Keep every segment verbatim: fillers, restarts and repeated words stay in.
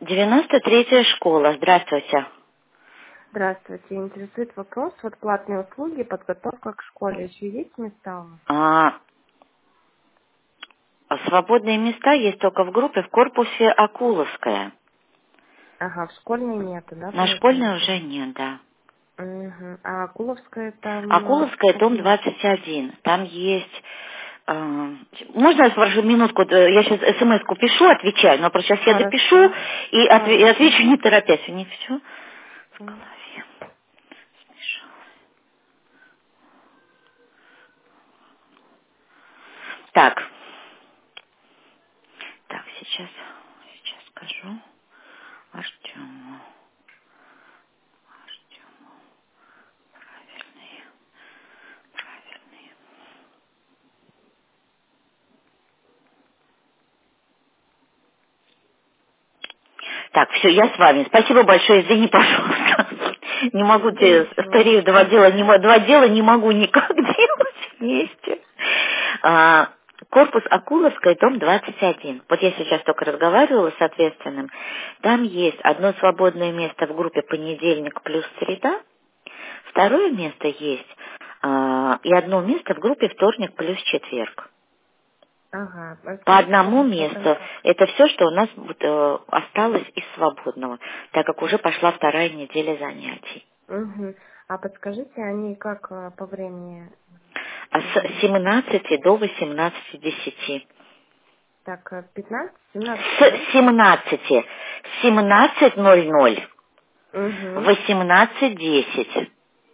девяносто третья школа. Здравствуйте. Здравствуйте. Интересует вопрос. Вот платные услуги, подготовка к школе. Еще есть места у вас? А, свободные места есть только в группе в корпусе Акуловская. Ага, в школьной нету, да, На школьной получается? уже нет, да. Угу. А Акуловская там... э, Акуловская, дом какие? двадцать один. Там есть... э, можно я спрошу минутку? Э, Я сейчас смс-ку пишу, отвечаю, но просто сейчас я запишу Хорошо. и, отве- и Хорошо. отвечу не торопясь. У них все в М. голове. Смешалось. Так, так, сейчас, сейчас скажу. Артему. Артему. Правильный. Правильный. Так, все, я с вами. Спасибо большое, извини, пожалуйста. Не могу Да тебе ничего. старею, два дела, не, мо- два дела не могу никак делать вместе. А, корпус Акуловская, дом двадцать один. Вот я сейчас только разговаривала с ответственным. Там есть одно свободное место в группе понедельник плюс среда, второе место есть а, и одно место в группе вторник плюс четверг. Ага. По Расскажите, одному пожалуйста, там месту. как? Это все, что у нас вот, э, осталось из свободного, так как уже пошла вторая неделя занятий. Угу. А подскажите, они как э, по времени А с идут? семнадцати до восемнадцати десяти. Так, э, пятнадцать, семнадцать, да? С семнадцати. семнадцать ноль ноль. Угу. восемнадцать десять.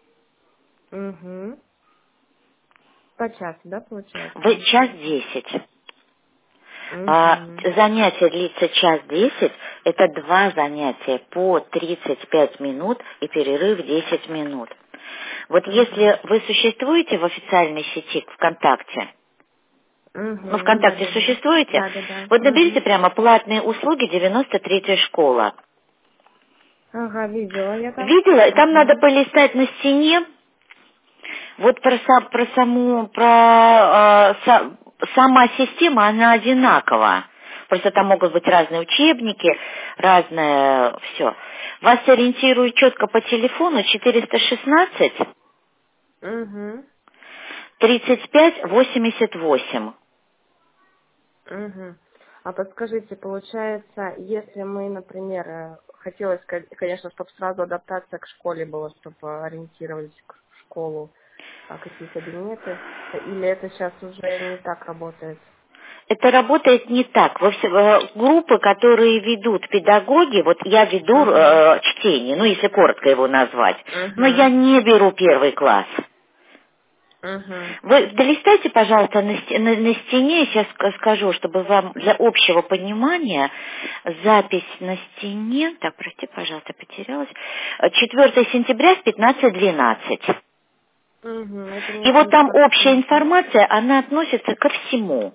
Угу. По часу, да, получается? В час десять. А, Угу. занятие длится час десять. Это два занятия по тридцать пять минут и перерыв десять минут. Вот Угу. если вы существуете в официальной сети ВКонтакте, ну, Угу. Да, ВКонтакте да, да. существуете, Да, да, да. вот наберите Угу. прямо платные услуги девяносто третья школа. Ага, видела я там. Видела? И там надо Угу. полистать на стене, вот про, са- про саму, про э, са- сама система, она одинакова. Просто там могут быть разные учебники, разное все. Вас ориентируют четко по телефону четыреста шестнадцать Угу. тридцать пять восемьдесят восемь. Угу. А подскажите, получается, если мы, например, э, хотелось, ко- конечно, чтобы сразу адаптация к школе была, чтобы ориентировались к школу, а какие кабинеты, или это сейчас уже не так работает? Это работает не так. Во все- э, группы, которые ведут педагоги, вот я веду Угу. э, чтение, ну если коротко его назвать, но я Угу. не беру первый класс. Угу. Вы долистайте, пожалуйста, на, сте- на- на стене, сейчас скажу, чтобы вам для общего понимания, запись на стене, так, прости, пожалуйста, потерялась, четвёртого сентября в пятнадцать двенадцать. Угу. Это И не, вот не там скоро общая совсем. информация, она относится ко всему.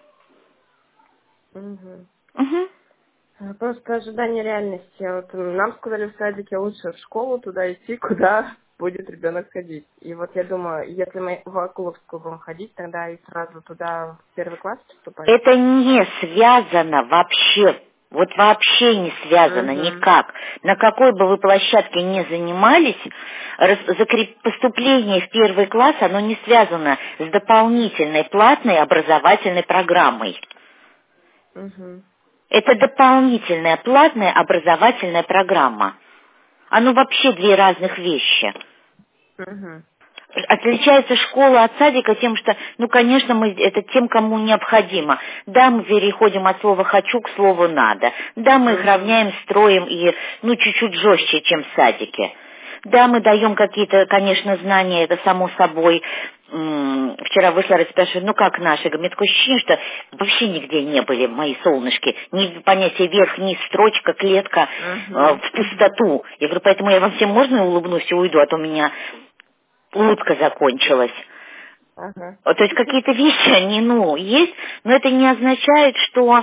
Угу. Мгм. А, Просто ожидание реальности. Вот нам сказали в садике лучше в школу туда идти, куда будет ребенок ходить. И вот я думаю, если мы в Акуловскую будем ходить, тогда и сразу туда в первый класс поступать. Это не связано вообще, вот вообще не связано Угу. никак. На какой бы вы площадке ни занимались, рас- закреп- поступление в первый класс, оно не связано с дополнительной платной образовательной программой. Угу. Это дополнительная платная образовательная программа. Оно вообще две разных вещи. Угу. Отличается школа от садика тем, что, ну, конечно, мы это тем, кому необходимо. Да, мы переходим от слова «хочу» к слову «надо». Да, мы их Угу. равняем, строим и, ну, чуть-чуть жестче, чем в садике. Да, мы даем какие-то, конечно, знания, это само собой. М, Вчера вышла и спрашиваю, ну как наши? Я говорю, мне такое ощущение, что вообще нигде не были мои солнышки. Ни понятие верх, низ, строчка, клетка, э, Угу. в пустоту. Я говорю, поэтому я вам всем можно улыбнусь и уйду, а то у меня утка закончилась. Ага. То есть какие-то вещи, они, ну, есть, но это не означает, что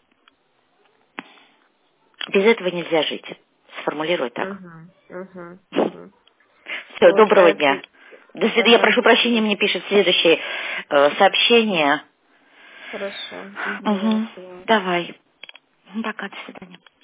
без этого нельзя жить. Сформулирую так. Угу. Угу. Угу. Все, доброго Получается, дня. До свидания. Я ага. прошу прощения, мне пишет следующее э, сообщение. Хорошо. Угу. Угу. До свидания. Давай. Пока, до свидания.